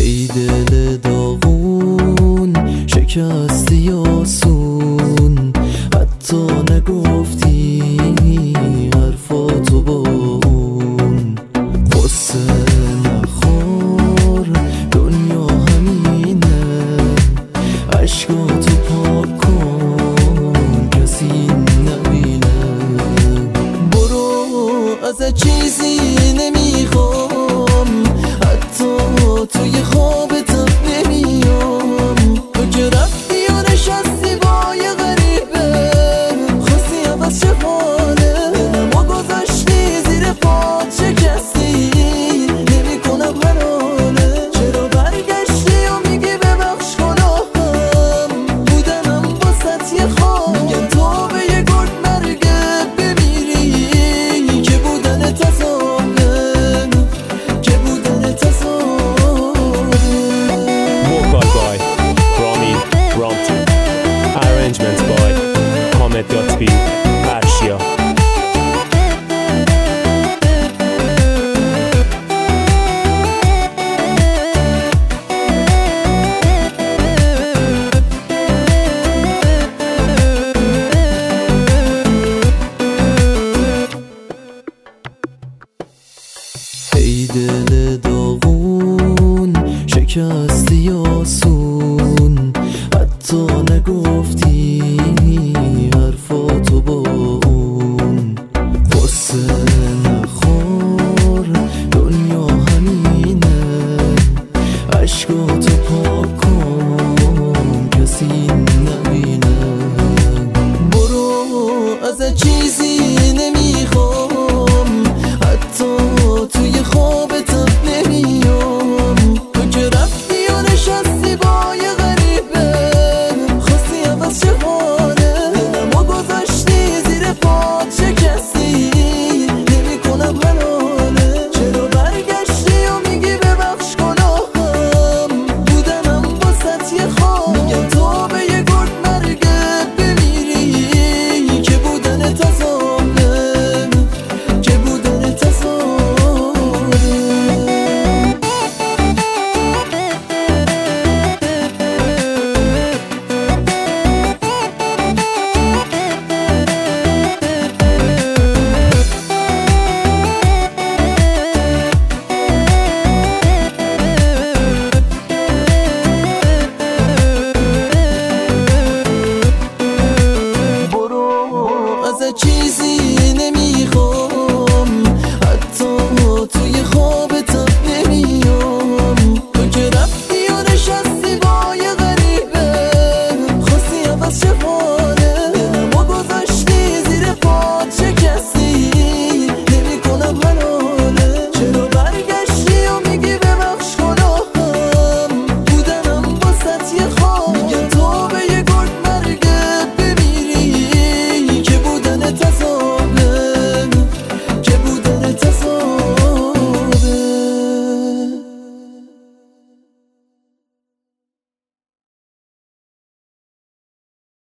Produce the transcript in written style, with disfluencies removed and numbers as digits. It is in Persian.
ای دل داغون شکستی آسون، حتی نگفتی حرفاتو با اون. قصه نخور دنیا همینه، عشقاتو پاک کن کسی نبینه. برو از چیزی نمیخوام، حتی توی خوابتم نمیام. تو که رفتی و نشستی با یه غریبه، خواستی عوض چه حاله، دلمو گذاشتی زیر پات شکستی، نمیکنم حلاله. چرا برگشتی و میگی ببخش گناهم، بودنم واسط یه خواب. میگن تو به یه گرد مرگت بمیری، که بودن تصابه، که بودن تصابه. Vocal by Rami Brompton, arrangements by Ahmed Yatbi Persia. ای دل داغون شکستی